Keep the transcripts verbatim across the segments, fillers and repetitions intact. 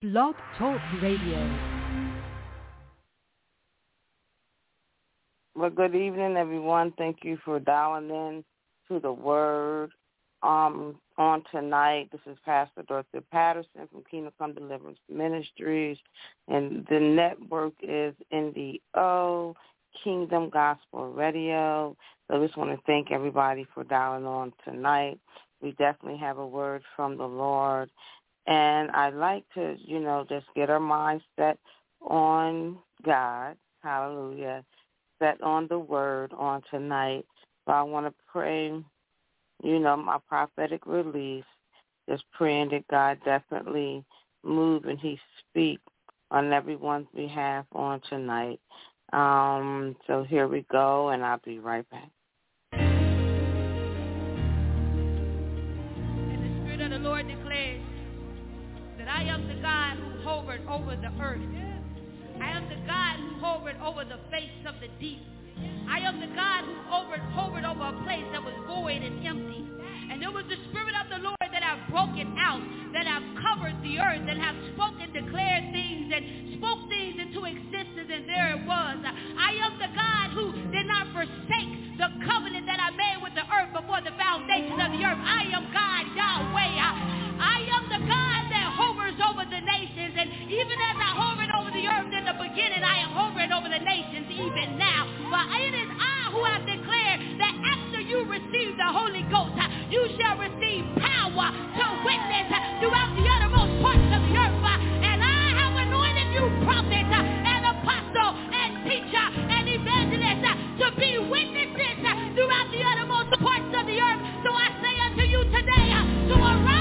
Blog Talk Radio. Well, good evening, everyone. Thank you for dialing in to the Word um, on tonight. This is Pastor Dorothy Patterson from Kingdom Come Deliverance Ministries, and the network is N D O, Kingdom Gospel Radio. So I just want to thank everybody for dialing on tonight. We definitely have a word from the Lord, and I'd like to, you know, just get our mind set on God. Hallelujah. Set on the word on tonight. So I want to pray, you know, my prophetic release, just praying that God definitely move and he speak on everyone's behalf on tonight. Um, so here we go, and I'll be right back. And the Spirit of the Lord declares that I am the God who hovered over the earth. I am the God who hovered over the face of the deep. I am the God who hovered, hovered over a place that was void and empty. And it was the Spirit of the Lord that have broken out, that have covered the earth, that have spoken, declared things, and spoke things into existence, and there it was. I am the God who did not forsake the covenant that I made with the earth before the foundation of the earth. I am God, Yahweh. I am the God that hovers over the nations, and even as I hovered over the earth in the beginning, I am hovering over the nations even now. For it is I who have declared that after you receive the Holy Ghost, you shall receive power to witness throughout the uttermost parts of the earth. And I have anointed you prophet and apostle and teacher and evangelist to be witnesses throughout the uttermost parts of the earth. So I say unto you today to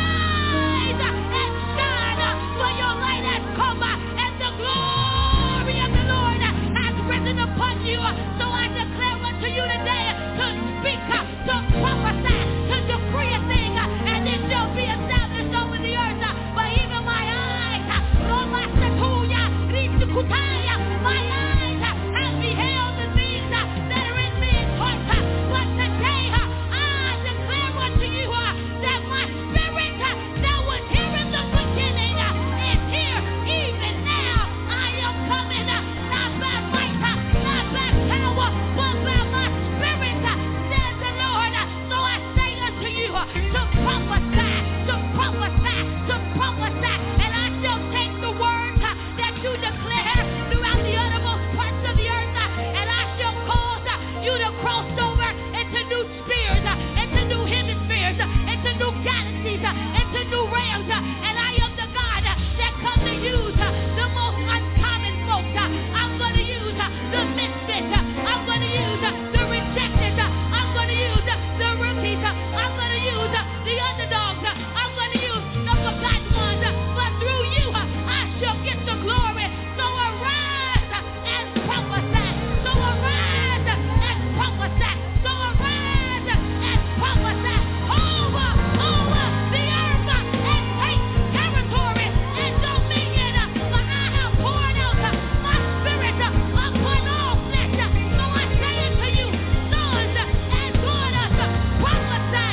arise and shine, for your light has come and the glory of the Lord has risen upon you. So I declare unto you today to speak, to prophesy, to decree a thing, and it shall be established over the earth. But even my eyes, Roma Satuya, Kritikutaya, my eyes have beheld the things that are in men's hearts. But today I declare unto you that my spirit that was here in the beginning is here even now. I am coming, not by might, not by power, but by my spirit, says the Lord. So I say unto you to prophesy, to prophesy, to prophesy, and I shall take the words that you declare throughout the uttermost parts of the earth, and I shall cause you to cross over into new spheres, into new hemispheres, into new galaxies, into new realms, and I am the God that comes to use the most uncommon folks. I'm going to use the misfits. I'm going to use the rejected. I'm going to use the rookies. I'm going to use the underdogs. I'm going to use the forgotten ones. But through you, I shall get the glory. So arise and prophesy. So arise and prophesy. So arise and prophesy over, over the earth and take territory and dominion. For I have poured out my spirit upon all flesh. So I say unto you, sons and daughters, prophesy.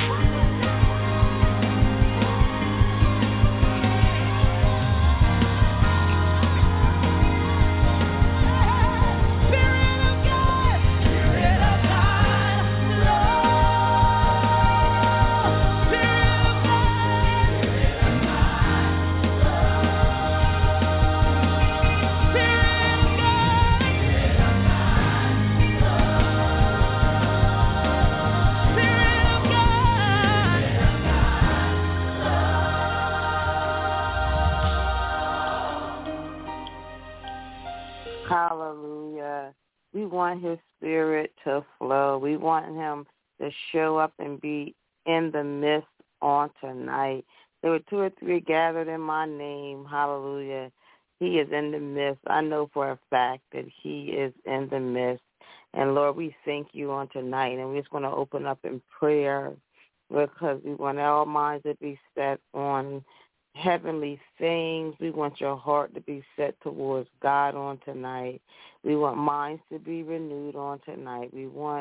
Spirit of God, Spirit of God, Lord. Spirit of God, Spirit of God, Lord. Spirit of God, Spirit of God, Lord. Spirit of God, Hallelujah. We want his spirit to flow. We want him to show up and be in the midst on tonight. There were two or three gathered in my name. Hallelujah. He is in the midst. I know for a fact that he is in the midst. And, Lord, we thank you on tonight. And we just want to open up in prayer because we want our minds to be set on heavenly things. We want your heart to be set towards God on tonight. We want minds to be renewed on tonight. We want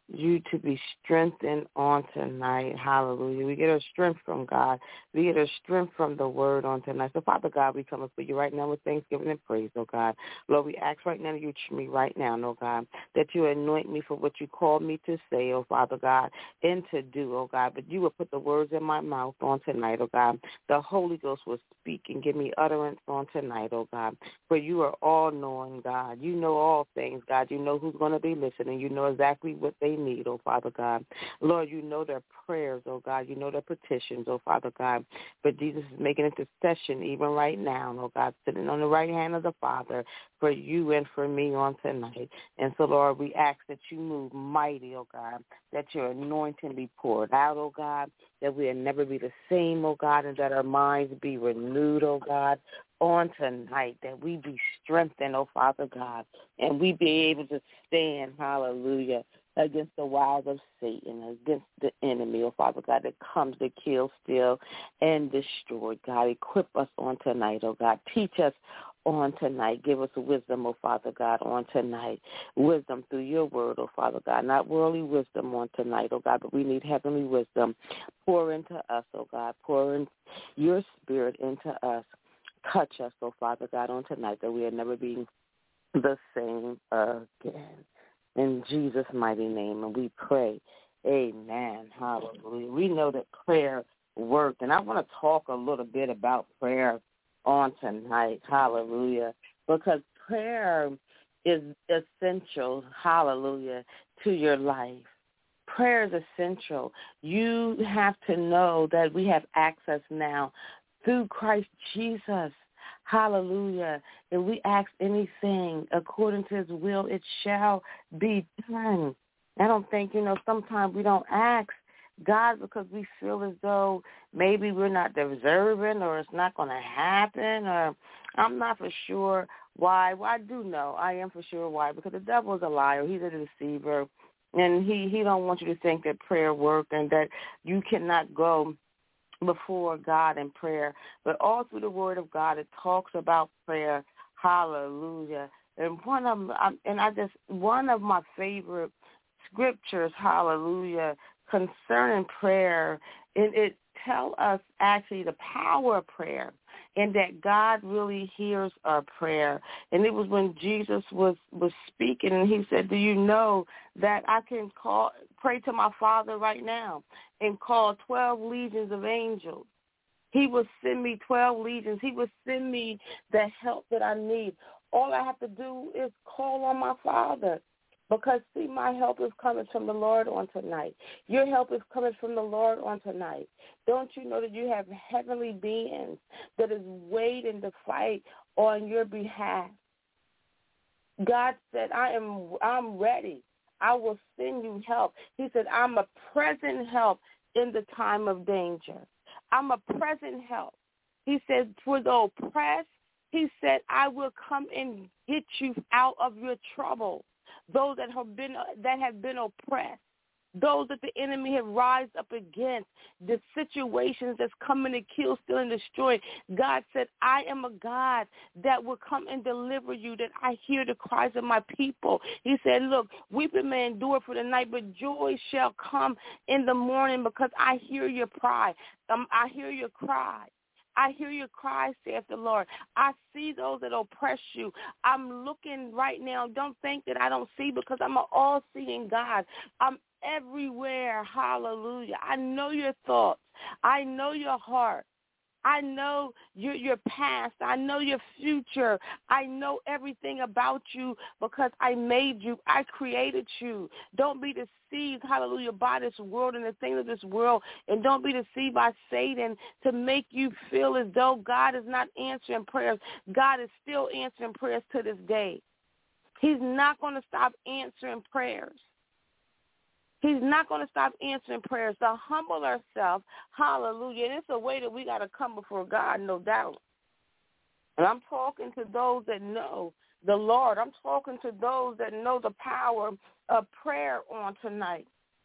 you to be strengthened on tonight. Hallelujah. We get our strength from God. We get our strength from the word on tonight. So, Father God, we come before you right now with thanksgiving and praise, oh God. Lord, we ask right now that you treat me right now, oh God, that you anoint me for what you called me to say, oh Father God, and to do, oh God. But you will put the words in my mouth on tonight, oh God. The Holy Ghost will speak and give me utterance on tonight, oh God. For you are all-knowing, God. You know all things, God. You know who's going to be listening. You know exactly what they need, oh Father God. Lord, you know their prayers, oh God. You know their petitions, oh Father God. But Jesus is making intercession even right now, oh God, sitting on the right hand of the Father for you and for me on tonight. And so, Lord, we ask that you move mighty, oh God, that your anointing be poured out, oh God, that we'll never be the same, oh God, and that our minds be renewed, oh God, on tonight, that we be strengthened, oh Father God, and we be able to stand, hallelujah, against the wiles of Satan, against the enemy, oh Father God, that comes to kill, steal, and destroy. God, equip us on tonight, oh God. Teach us on tonight. Give us wisdom, oh Father God, on tonight. Wisdom through your word, oh Father God. Not worldly wisdom on tonight, oh God, but we need heavenly wisdom. Pour into us, oh God. Pour in your spirit into us. Touch us, oh Father God, on tonight, that we will never be the same again. In Jesus' mighty name, and we pray, amen, hallelujah. We know that prayer worked, and I want to talk a little bit about prayer on tonight, hallelujah, because prayer is essential, hallelujah, to your life. Prayer is essential. You have to know that we have access now through Christ Jesus. Hallelujah. If we ask anything according to his will, it shall be done. I don't think, you know, sometimes we don't ask God because we feel as though maybe we're not deserving or it's not going to happen, or I'm not for sure why. Well, I do know. I am for sure why, because the devil is a liar. He's a deceiver, and he, he don't want you to think that prayer worked and that you cannot go before God in prayer. But all through the Word of God, it talks about prayer. Hallelujah. And one of and I just one of my favorite scriptures, hallelujah, concerning prayer, and it tell us actually the power of prayer and that God really hears our prayer. And it was when Jesus was, was speaking, and he said, do you know that I can call pray to my Father right now and call twelve legions of angels? He will send me twelve legions. He will send me the help that I need. All I have to do is call on my Father. Because, see, my help is coming from the Lord on tonight. Your help is coming from the Lord on tonight. Don't you know that you have heavenly beings that is waiting to fight on your behalf? God said, I am I'm ready. I will send you help. He said, I'm a present help in the time of danger. I'm a present help. He said, for the oppressed, he said, I will come and get you out of your trouble. Those that have been that have been oppressed, those that the enemy have rised up against, the situations that's coming to kill, steal, and destroy. God said, I am a God that will come and deliver you, that I hear the cries of my people. He said, look, weeping may endure for the night, but joy shall come in the morning, because I hear your cry. Um, I hear your cry. I hear your cry, saith the Lord. I see those that oppress you. I'm looking right now. Don't think that I don't see, because I'm an all-seeing God. I'm everywhere. Hallelujah. I know your thoughts. I know your heart. I know your your past. I know your future. I know everything about you, because I made you. I created you. Don't be deceived, hallelujah, by this world and the things of this world. And don't be deceived by Satan to make you feel as though God is not answering prayers. God is still answering prayers to this day. He's not going to stop answering prayers. He's not going to stop answering prayers. To humble ourselves, hallelujah. And it's a way that we got to come before God, no doubt. And I'm talking to those that know the Lord. I'm talking to those that know the power of prayer on tonight.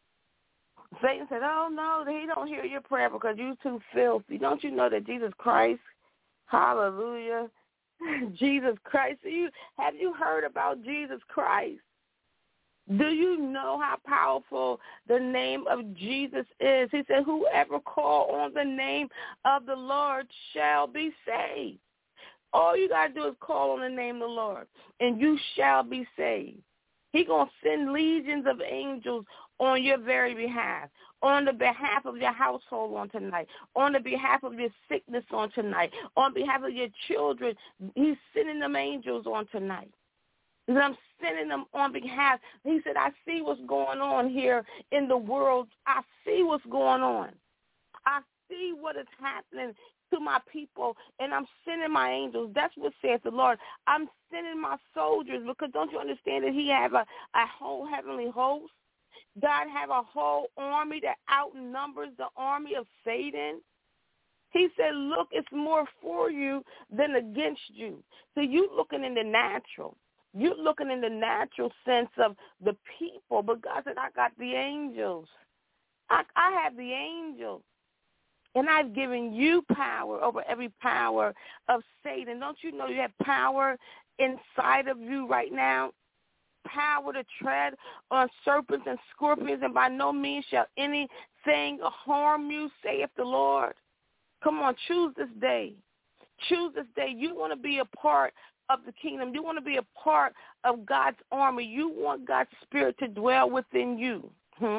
Satan said, oh, no, he don't hear your prayer because you're too filthy. Don't you know that Jesus Christ, hallelujah, Jesus Christ, you, have you heard about Jesus Christ? Do you know how powerful the name of Jesus is? He said, whoever call on the name of the Lord shall be saved. All you got to do is call on the name of the Lord, and you shall be saved. He's going to send legions of angels on your very behalf, on the behalf of your household on tonight, on the behalf of your sickness on tonight, on behalf of your children. He's sending them angels on tonight. He said, I'm sending them on behalf. He said, I see what's going on here in the world. I see what's going on. I see what is happening to my people, and I'm sending my angels. That's what says the Lord. I'm sending my soldiers, because don't you understand that he have a, a whole heavenly host? God have a whole army that outnumbers the army of Satan. He said, look, it's more for you than against you. So you looking in the natural. You're looking in the natural sense of the people, but God said, I got the angels. I, I have the angels. And I've given you power over every power of Satan. Don't you know you have power inside of you right now? Power to tread on serpents and scorpions, and by no means shall anything harm you, saith the Lord. Come on, choose this day. Choose this day. You want to be a part of the kingdom. You want to be a part of God's army. You want God's spirit to dwell within you. Hmm?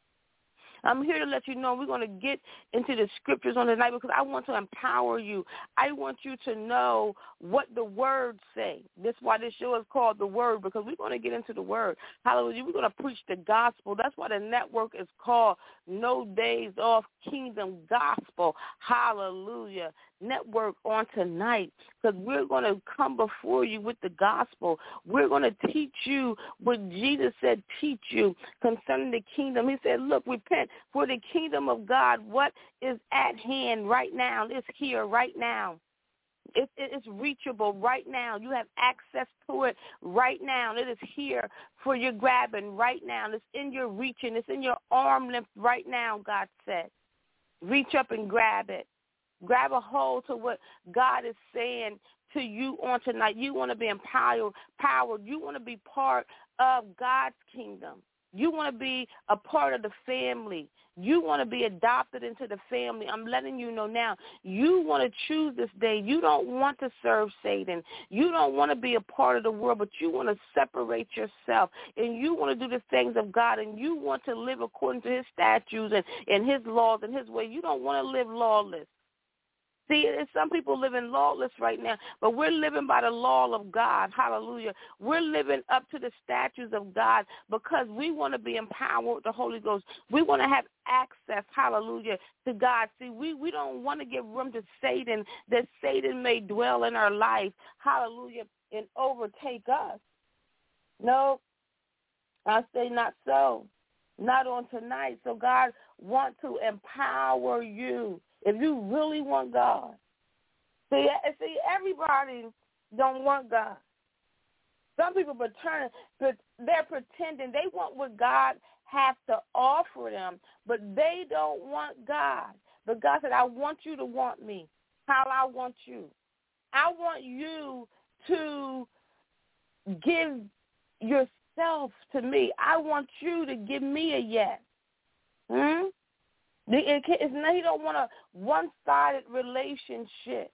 I'm here to let you know we're going to get into the scriptures on tonight, because I want to empower you. I want you to know what the words say. That's why this show is called The Word, because we're going to get into the Word. Hallelujah. We're going to preach the gospel. That's why the network is called No Days Off Kingdom Gospel. Hallelujah. Network on tonight, because we're going to come before you with the gospel. We're going to teach you what Jesus said teach you concerning the kingdom. He said, look, repent, for the kingdom of God, what is at hand right now, it's here right now. It, it, it's reachable right now. You have access to it right now. It is here for your grabbing right now. It's in your reaching. It's in your arm length right now, God said. Reach up and grab it. Grab a hold to what God is saying to you on tonight. You want to be empowered. Powered. You want to be part of God's kingdom. You want to be a part of the family. You want to be adopted into the family. I'm letting you know now. You want to choose this day. You don't want to serve Satan. You don't want to be a part of the world, but you want to separate yourself, and you want to do the things of God, and you want to live according to his statutes and, and his laws and his way. You don't want to live lawless. See, some people living lawless right now, but we're living by the law of God. Hallelujah. We're living up to the statutes of God because we want to be empowered with the Holy Ghost. We want to have access, hallelujah, to God. See, we, we don't want to give room to Satan, that Satan may dwell in our life, hallelujah, and overtake us. No, I say not so. Not on tonight. So God wants to empower you. If you really want God, see, see, everybody don't want God. Some people pretend, they're pretending they want what God has to offer them, but they don't want God. But God said, I want you to want me. How I want you. I want you to give yourself to me. I want you to give me a yes. Hmm? It's not, he don't want a one-sided relationship.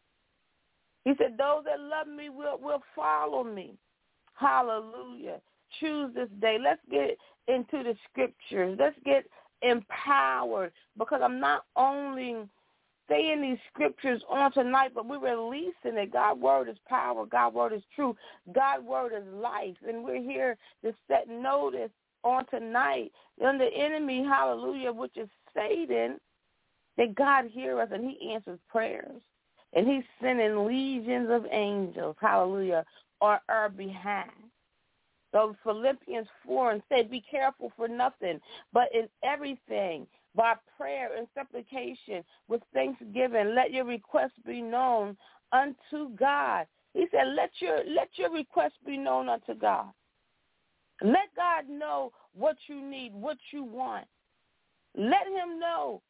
He said, those that love me will, will follow me. Hallelujah. Choose this day. Let's get into the scriptures. Let's get empowered, because I'm not only saying these scriptures on tonight, but we're releasing it. God's word is power. God's word is truth. God's word is life. And we're here to set notice on tonight on the enemy, hallelujah, which is Satan, that God hears us and he answers prayers. And he's sending legions of angels, hallelujah, on our behalf. So Philippians four and said, be careful for nothing, but in everything, by prayer and supplication, with thanksgiving, let your requests be known unto God. He said, let your let your requests be known unto God. Let God know what you need, what you want. Let him know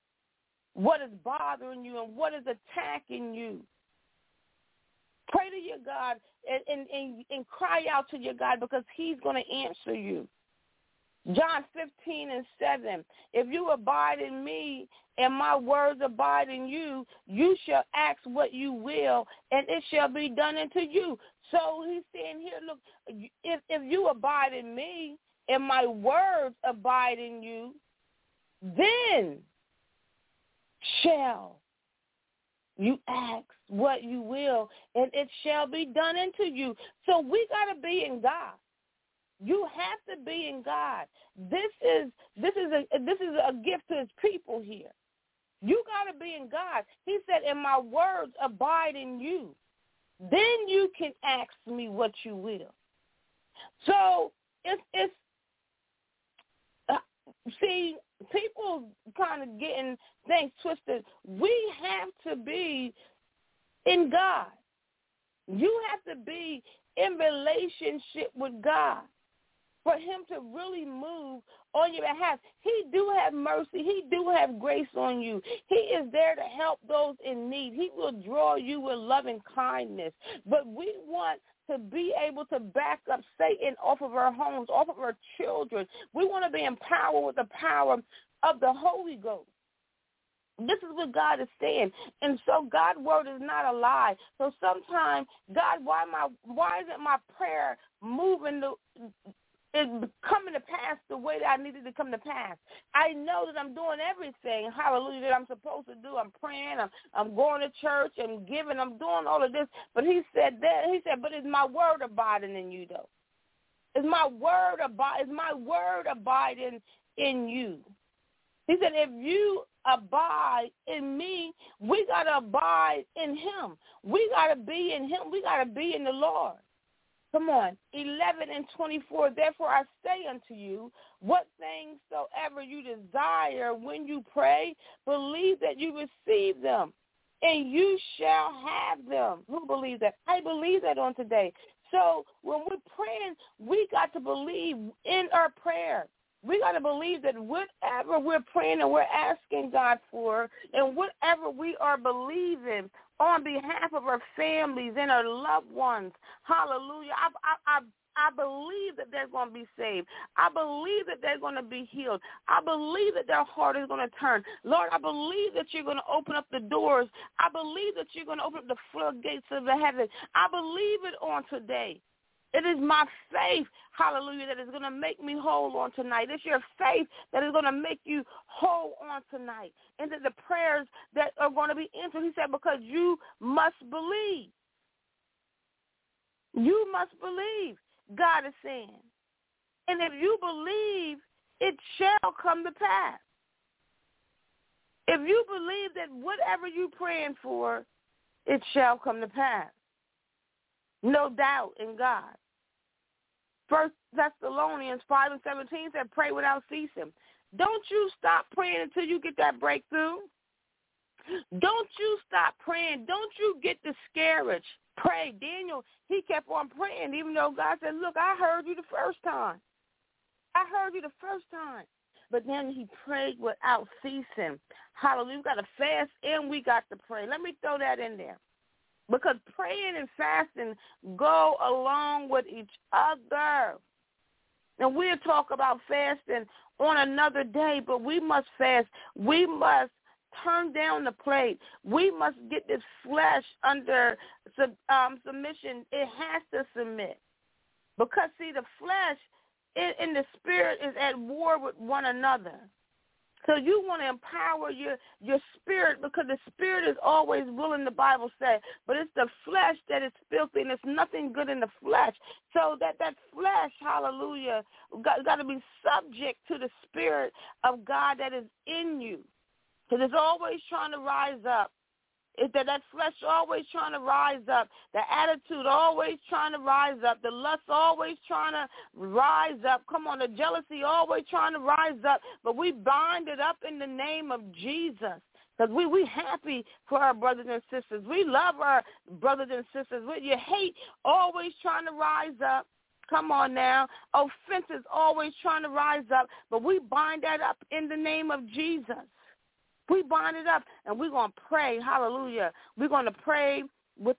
what is bothering you and what is attacking you. Pray to your your God and, and, and, and cry out to your God, because he's going to answer you. John fifteen and seven, if you abide in me and my words abide in you, you shall ask what you will, and it shall be done unto you. So he's saying here, look, if, if you abide in me and my words abide in you, then shall you ask what you will, and it shall be done unto you. So we got to be in God. You have to be in God. This is this is a this is a gift to his people here. You got to be in God. He said, and my words abide in you. Then you can ask me what you will. So it's, it's uh, see, people kind of getting things twisted. We have to be in God. You have to be in relationship with God for him to really move on your behalf. He do have mercy. He do have grace on you. He is there to help those in need. He will draw you with loving kindness. But we want to be able to back up Satan off of our homes, off of our children. We want to be empowered with the power of the Holy Ghost. This is what God is saying. And so God's word is not a lie. So sometimes, God, why my why isn't my prayer moving the is coming to pass the way that I needed to come to pass? I know that I'm doing everything, hallelujah, that I'm supposed to do. I'm praying, I'm, I'm going to church, I'm giving, I'm doing all of this. But he said that, he said, but is my word abiding in you, though? Is my word abide, is my word abiding in you? He said, if you abide in me, we got to abide in him. We got to be in him. We got to be in the Lord. Come on, eleven and twenty-four, therefore I say unto you, what things soever you desire when you pray, believe that you receive them, and you shall have them. Who believes that? I believe that on today. So when we're praying, we got to believe in our prayer. We got to believe that whatever we're praying and we're asking God for, and whatever we are believing on behalf of our families and our loved ones, hallelujah, I, I, I, I believe that they're going to be saved. I believe that they're going to be healed. I believe that their heart is going to turn. Lord, I believe that you're going to open up the doors. I believe that you're going to open up the floodgates of the heavens. I believe it on today. It is my faith, hallelujah, that is going to make me whole on tonight. It's your faith that is going to make you whole on tonight. And that the prayers that are going to be answered, he said, because you must believe. You must believe, God is saying. And if you believe, it shall come to pass. If you believe that whatever you're praying for, it shall come to pass. No doubt in God. First Thessalonians five and seventeen said, pray without ceasing. Don't you stop praying until you get that breakthrough. Don't you stop praying. Don't you get discouraged. Pray. Daniel, he kept on praying, even though God said, look, I heard you the first time. I heard you the first time. But then he prayed without ceasing. Hallelujah. We got to fast and we got to pray. Let me throw that in there. Because praying and fasting go along with each other. And we'll talk about fasting on another day, but we must fast. We must turn down the plate. We must get this flesh under sub, um, submission. It has to submit. Because, see, the flesh in, in the spirit is at war with one another. So you want to empower your, your spirit, because the spirit is always willing, the Bible says, but it's the flesh that is filthy, and there's nothing good in the flesh. So that, that flesh, hallelujah, got, got to be subject to the spirit of God that is in you, because it's always trying to rise up. Is that that flesh always trying to rise up, the attitude always trying to rise up, the lust always trying to rise up. Come on, the jealousy always trying to rise up. But we bind it up in the name of Jesus, because we we happy for our brothers and sisters. We love our brothers and sisters. We, your hate always trying to rise up. Come on now. Offenses always trying to rise up. But we bind that up in the name of Jesus. We bind it up, and we're going to pray, hallelujah. We're going to pray without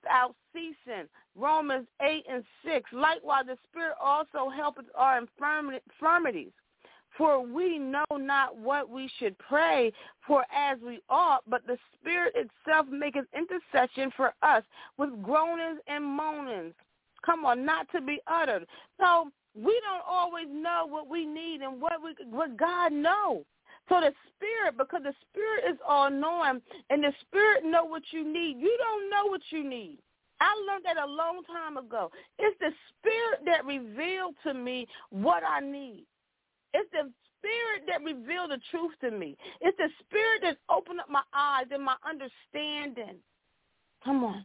ceasing. Romans eight and six. Likewise, the Spirit also helpeth our infirmities. For we know not what we should pray for as we ought, but the Spirit itself maketh intercession for us with groanings and moanings. Come on, not to be uttered. So we don't always know what we need and what we, what God knows. So the Spirit, because the Spirit is all-knowing, and the Spirit know what you need. You don't know what you need. I learned that a long time ago. It's the Spirit that revealed to me what I need. It's the Spirit that revealed the truth to me. It's the Spirit that opened up my eyes and my understanding. Come on.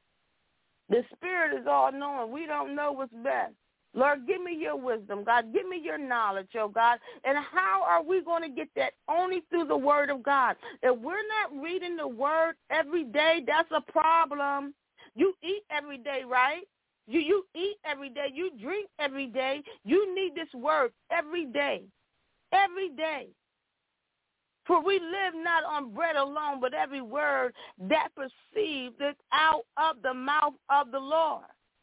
The Spirit is all-knowing. We don't know what's best. Lord, give me your wisdom, God. Give me your knowledge, oh God. And how are we going to get that? Only through the Word of God. If we're not reading the Word every day, that's a problem. You eat every day, right? You you eat every day. You drink every day. You need this Word every day. Every day. For we live not on bread alone, but every word that proceeds out of the mouth of the Lord.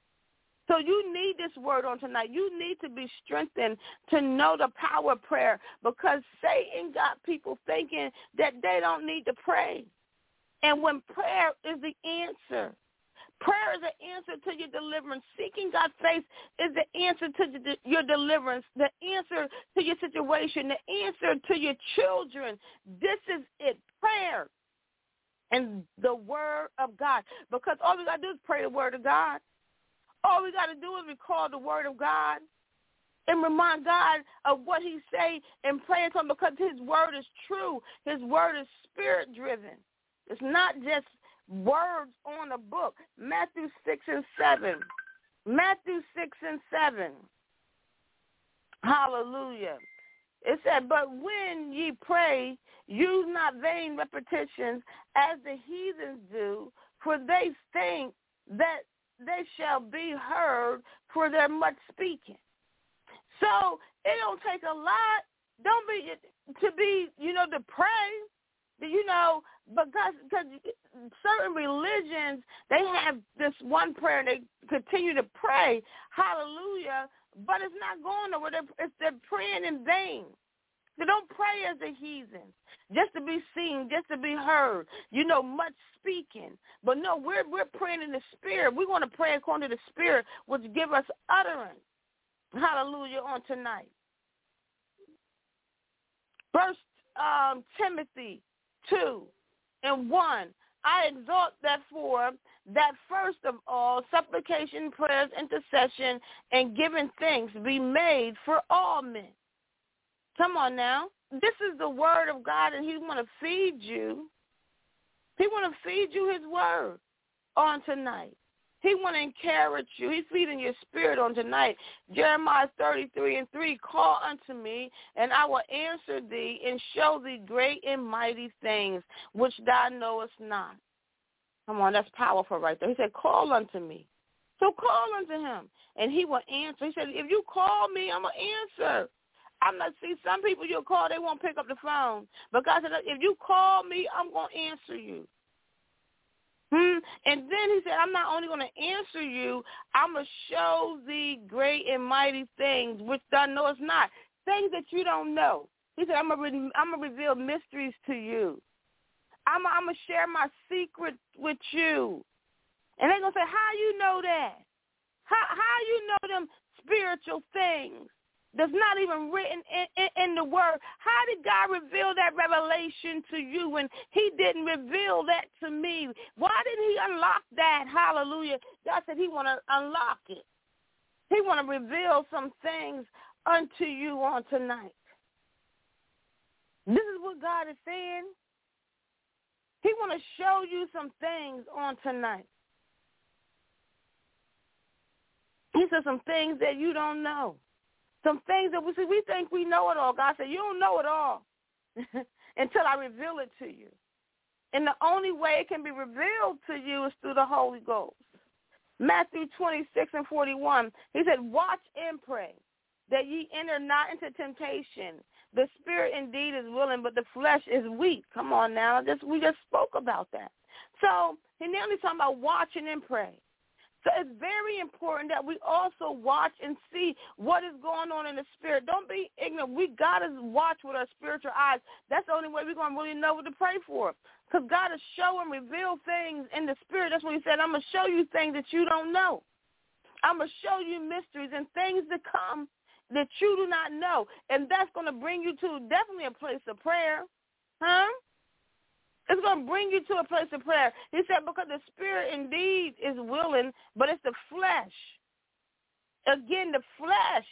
So you need this word on tonight. You need to be strengthened to know the power of prayer, because Satan got people thinking that they don't need to pray. And when prayer is the answer, prayer is the answer to your deliverance. Seeking God's face is the answer to your deliverance, the answer to your situation, the answer to your children. This is it, prayer and the word of God. Because all we got to do is pray the word of God. All we got to do is recall the word of God and remind God of what he say and pray to him, because his word is true. His word is spirit-driven. It's not just words on a book. Matthew six and seven. Matthew six and seven. Hallelujah. It said, but when ye pray, use not vain repetitions as the heathens do, for they think that they shall be heard for their much speaking. So it don't take a lot. Don't be to be, you know, to pray. You know, because because certain religions, they have this one prayer and they continue to pray, hallelujah, but it's not going nowhere. They're, they're praying in vain. They don't pray as the heathens, just to be seen, just to be heard, you know, much speaking. But no, we're we're praying in the Spirit. We want to pray according to the Spirit, which give us utterance, hallelujah, on tonight. First um, Timothy two and one. I exhort, therefore, that first of all, supplication, prayers, intercession, and giving thanks be made for all men. Come on now. This is the word of God, and he want to feed you. He want to feed you his word on tonight. He want to encourage you. He's feeding your spirit on tonight. Jeremiah thirty-three and three, call unto me, and I will answer thee and show thee great and mighty things which thou knowest not. Come on, that's powerful right there. He said, call unto me. So call unto him, and he will answer. He said, if you call me, I'm going to answer. I'm not, see, some people you'll call, they won't pick up the phone. But God said, if you call me, I'm going to answer you. Hmm? And then he said, I'm not only going to answer you, I'm going to show thee great and mighty things which thou knowest not, things that you don't know. He said, I'm going to, re- I'm going to reveal mysteries to you. I'm, I'm going to share my secret with you. And they're going to say, how you know that? How, how you know them spiritual things that's not even written in, in, in the word? How did God reveal that revelation to you when he didn't reveal that to me? Why didn't he unlock that? Hallelujah. God said he want to unlock it. He want to reveal some things unto you on tonight. This is what God is saying. He want to show you some things on tonight. He said some things that you don't know. Some things that we see, we think we know it all. God said, you don't know it all until I reveal it to you. And the only way it can be revealed to you is through the Holy Ghost. Matthew twenty-six and forty-one, he said, watch and pray that ye enter not into temptation. The spirit indeed is willing, but the flesh is weak. Come on now. Just, we just spoke about that. So he now he's talking about watching and pray. So it's very important that we also watch and see what is going on in the spirit. Don't be ignorant. We got to watch with our spiritual eyes. That's the only way we're going to really know what to pray for. Because God is show and reveal things in the spirit. That's what he said, I'm going to show you things that you don't know. I'm going to show you mysteries and things to come that you do not know. And that's going to bring you to definitely a place of prayer. Huh? It's going to bring you to a place of prayer. He said, because the spirit indeed is willing, but it's the flesh. Again, the flesh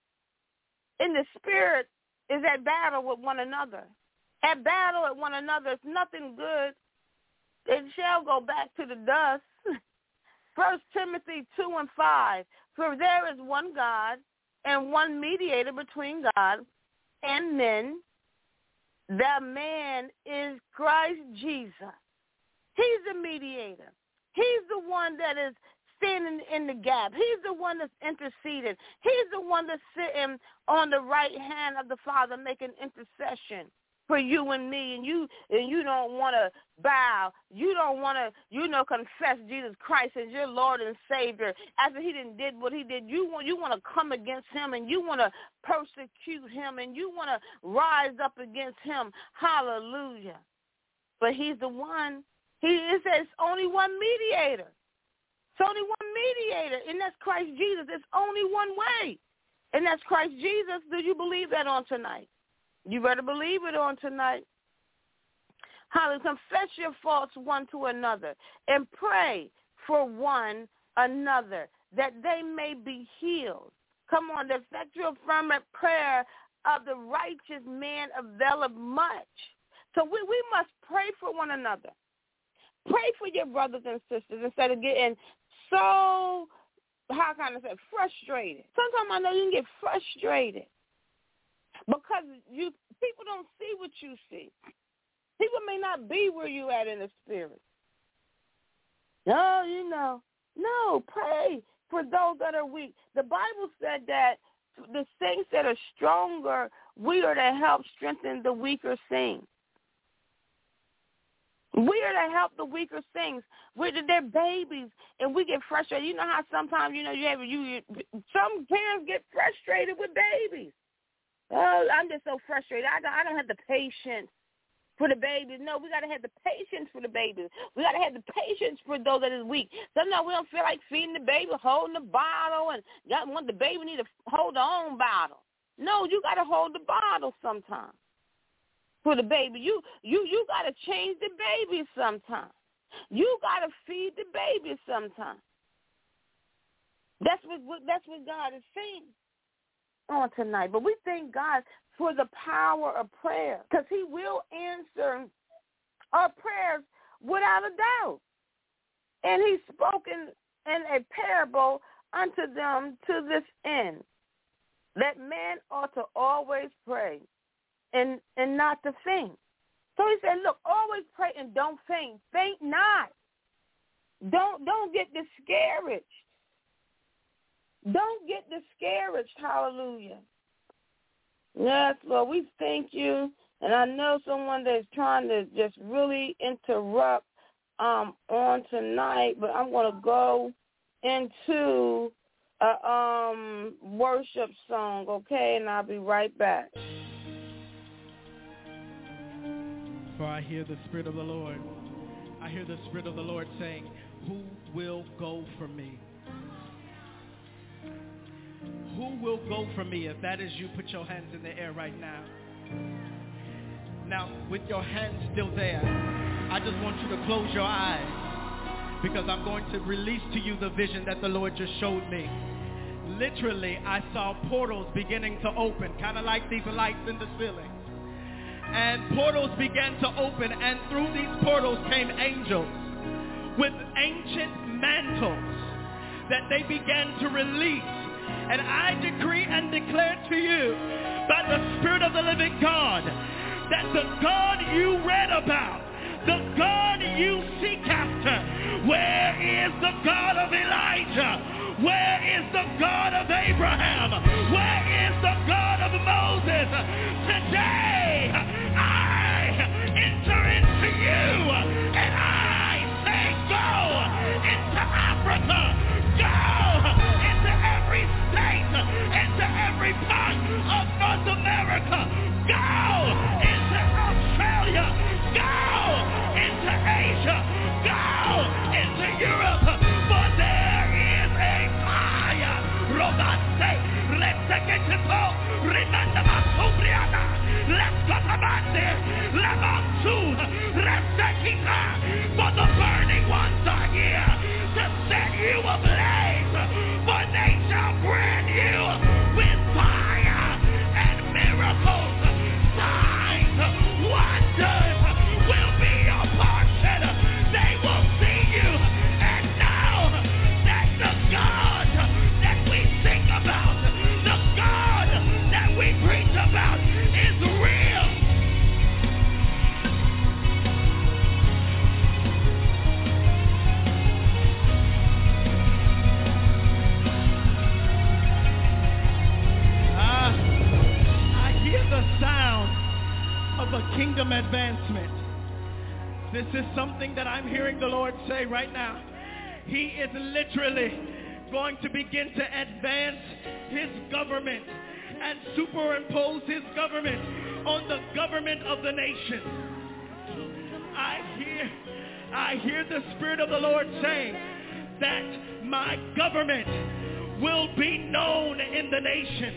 and the spirit is at battle with one another. At battle with one another. It's nothing good. It shall go back to the dust. First Timothy two and five. For there is one God and one mediator between God and men. The man is Christ Jesus. He's the mediator. He's the one that is standing in the gap. He's the one that's interceding. He's the one that's sitting on the right hand of the Father making intercession for you and me, and you and you don't want to bow. You don't want to, you know, confess Jesus Christ as your Lord and Savior. After he didn't did what he did, you want you want to come against him, and you want to persecute him, and you want to rise up against him. Hallelujah. But he's the one. He it says only one mediator. It's only one mediator, and that's Christ Jesus. It's only one way, and that's Christ Jesus. Do you believe that on tonight? You better believe it on tonight. Hallelujah. Confess your faults one to another and pray for one another that they may be healed. Come on, the effectual fervent prayer of the righteous man availeth much. So we, we must pray for one another. Pray for your brothers and sisters instead of getting so, how can I say, frustrated. Sometimes I know you can get frustrated. Because you people don't see what you see. People may not be where you at in the spirit. No, you know. No, pray for those that are weak. The Bible said that the saints that are stronger, we are to help strengthen the weaker saints. We are to help the weaker saints. We're to, they're babies, and we get frustrated. You know how sometimes, you know, you have you, you some parents get frustrated with babies. Oh, I'm just so frustrated. I don't, I don't have the patience for the babies. No, we got to have the patience for the babies. We got to have the patience for those that is weak. Sometimes we don't feel like feeding the baby, holding the bottle, and got want the baby need to hold their own bottle. No, you got to hold the bottle sometimes for the baby. You you you got to change the baby sometimes. You got to feed the baby sometimes. That's what that's what God is saying on tonight. But we thank God for the power of prayer, because he will answer our prayers without a doubt. And he's spoken in a parable unto them to this end, that man ought to always pray and, and not to faint. So he said, look, always pray and don't faint. Faint not. Don't don't get discouraged. Don't get discouraged. Hallelujah. Yes, Lord, we thank you. And I know someone that's trying to just really interrupt um, on tonight, but I'm going to go into a um, worship song, okay? And I'll be right back. For I hear the Spirit of the Lord. I hear the Spirit of the Lord saying, who will go for me? Who will go for me? If that is you, put your hands in the air right now. Now, with your hands still there, I just want you to close your eyes, because I'm going to release to you the vision that the Lord just showed me. Literally, I saw portals beginning to open, kind of like these lights in the ceiling. And portals began to open, and through these portals came angels with ancient mantles that they began to release. And I decree and declare to you by the Spirit of the living God that the God you read about, the God you seek after, where is the God of Elijah? Where is the God of Abraham? Where is the God of Moses? Today I enter into you and I say go into Africa. kingdom advancement. This is something that I'm hearing the Lord say right now. He is literally going to begin to advance his government and superimpose his government on the government of the nation. I hear, I hear the Spirit of the Lord saying that my government will be known in the nation.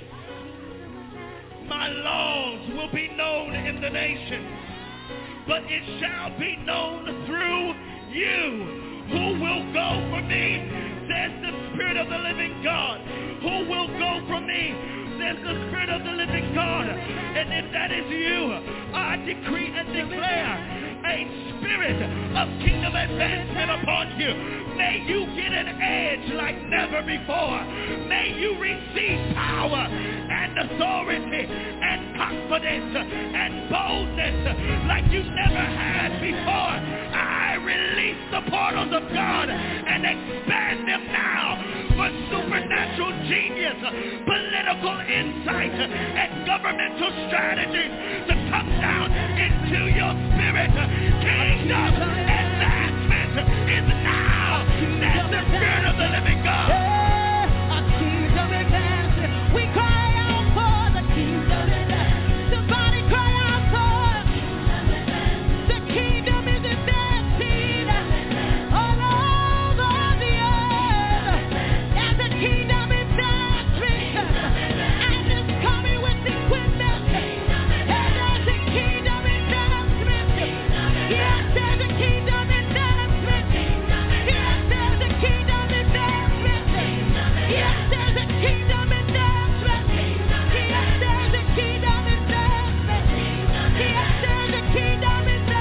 My laws will be known in the nation, but it shall be known through you. Who will go for me, says the Spirit of the living God. Who will go for me, says the Spirit of the living God. And if that is you, I decree and declare a spirit of kingdom advancement upon you. May you get an edge like never before. May you receive power and authority and confidence and boldness like you never had before. I release the portals of God and expand them now for supernatural genius, political insight, and governmental strategies to come down into your spirit. Kingdom advancement is now, says the Spirit of the living God. Yeah, a kingdom advancement. We cry out for the kingdom advancement. Somebody cry out for the kingdom is advancing all over the earth. And the kingdom advancement, and it's coming with equipment. And there's a kingdom advancement. Yes, there's a kingdom advancement. Yes, there's a kingdom advancement. Yes, there's a kingdom advancement. Yes, there's a kingdom advancement. Yes, there's a kingdom advancement.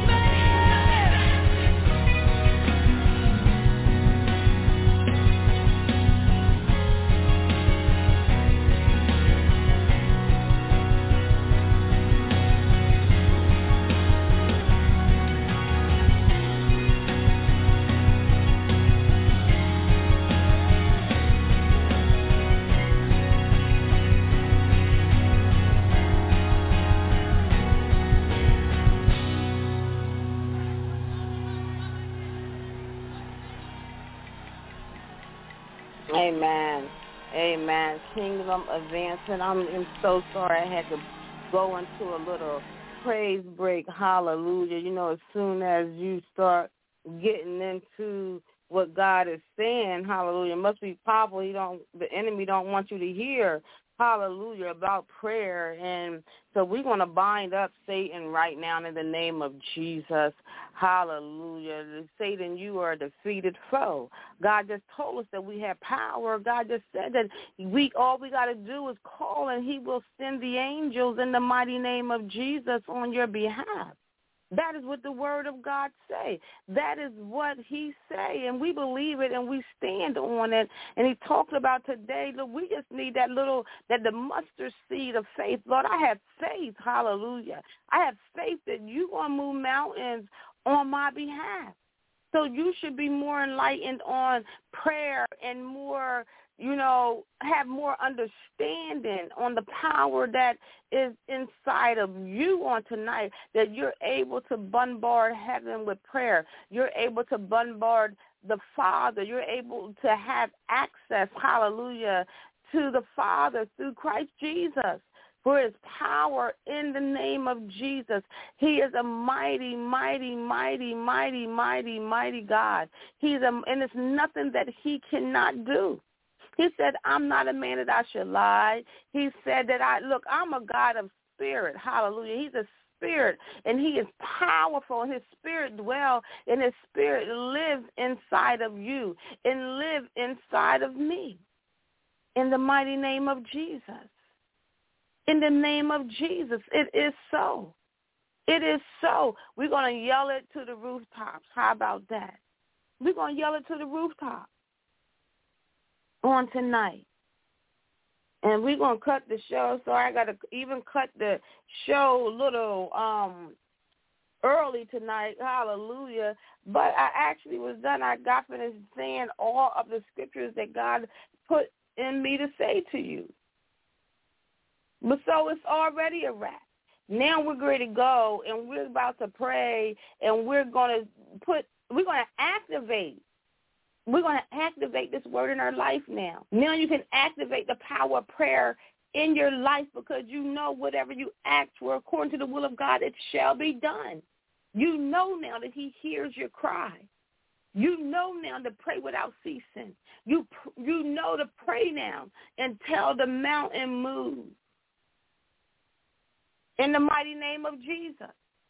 Amen. Amen. Kingdom advancement. I'm, I'm so sorry I had to go into a little praise break. Hallelujah. You know, as soon as you start getting into what God is saying, hallelujah, it must be powerful. He don't, the enemy don't want you to hear, hallelujah, about prayer. And so we're going to bind up Satan right now in the name of Jesus. Hallelujah. Satan, you are a defeated foe. God just told us that we have power. God just said that we all we got to do is call, and he will send the angels in the mighty name of Jesus on your behalf. That is what the word of God say. That is what he say, and we believe it, and we stand on it. And he talked about today, look, we just need that little, that the mustard seed of faith. Lord, I have faith, hallelujah. I have faith that you're going to move mountains on my behalf. So you should be more enlightened on prayer and more, you know, have more understanding on the power that is inside of you on tonight, that you're able to bombard heaven with prayer. You're able to bombard the Father. You're able to have access, hallelujah, to the Father through Christ Jesus. For his power in the name of Jesus. He is a mighty, mighty, mighty, mighty, mighty, mighty God. He's a, and it's nothing that he cannot do. He said, I'm not a man that I should lie. He said that I, look, I'm a God of spirit. Hallelujah. He's a spirit, and he is powerful, and his spirit dwells, and his spirit lives inside of you and live inside of me. In the mighty name of Jesus. In the name of Jesus, it is so. It is so. We're going to yell it to the rooftops. How about that? We're going to yell it to the rooftops on tonight. And we're going to cut the show, so I got to even cut the show a little um, early tonight. Hallelujah. But I actually was done. I got finished saying all of the scriptures that God put in me to say to you. But so it's already a wrap. Now we're ready to go, and we're about to pray, and we're going to put, we're going to activate. We're going to activate this word in our life now. Now you can activate the power of prayer in your life because you know whatever you ask for according to the will of God, it shall be done. You know now that he hears your cry. You know now to pray without ceasing. You you know to pray now and tell the mountain move. In the mighty name of Jesus.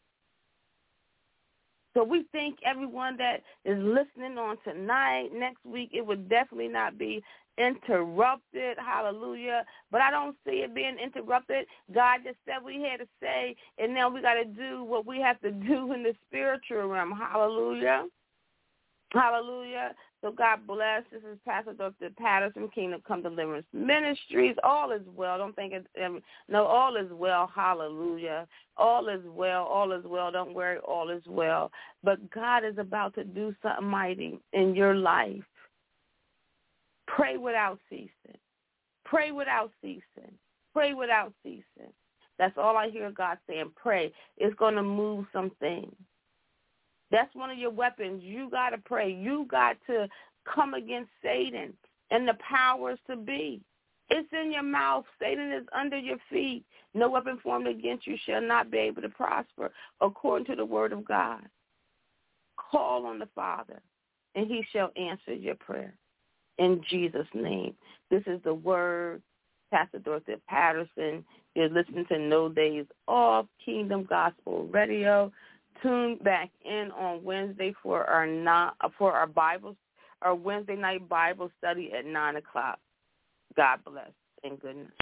So we thank everyone that is listening on tonight. Next week it would definitely not be interrupted. Hallelujah. But I don't see it being interrupted. God just said what he had to say, and now we got to do what we have to do in the spiritual realm. Hallelujah. Hallelujah. So God bless. This is Pastor Doctor Patterson, Kingdom Come Deliverance Ministries. All is well. Don't think it's, um, no, all is well. Hallelujah. All is well. All is well. Don't worry. All is well. But God is about to do something mighty in your life. Pray without ceasing. Pray without ceasing. Pray without ceasing. That's all I hear God saying. Pray. It's going to move some things. That's one of your weapons. You got to pray. You got to come against Satan and the powers to be. It's in your mouth. Satan is under your feet. No weapon formed against you shall not be able to prosper according to the word of God. Call on the Father, and he shall answer your prayer. In Jesus' name. This is the word. Pastor Dorothy Patterson. You're listening to No Days Off, Kingdom Gospel Radio. Tune back in on Wednesday for our non, for our Bible, our Wednesday night Bible study at nine o'clock. God bless and good night.